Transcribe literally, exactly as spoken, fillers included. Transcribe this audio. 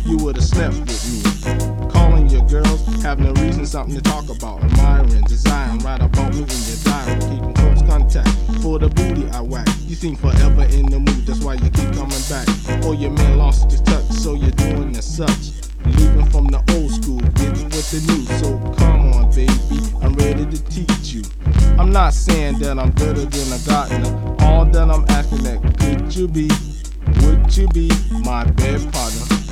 you would've slept with me. Calling your girls, having a reason, something to talk about. Admiring, desiring, write about me in your diary. Keeping close contact for the booty I whack. You seem forever in the mood, that's why you keep coming back. Or your man lost his touch, so you're doing as such. Leaving from the old school, getting with the new. So come on, baby, I'm ready to teach you. I'm not saying that I'm better than a gardener. All that I'm asking that could you be, would you be my bed partner?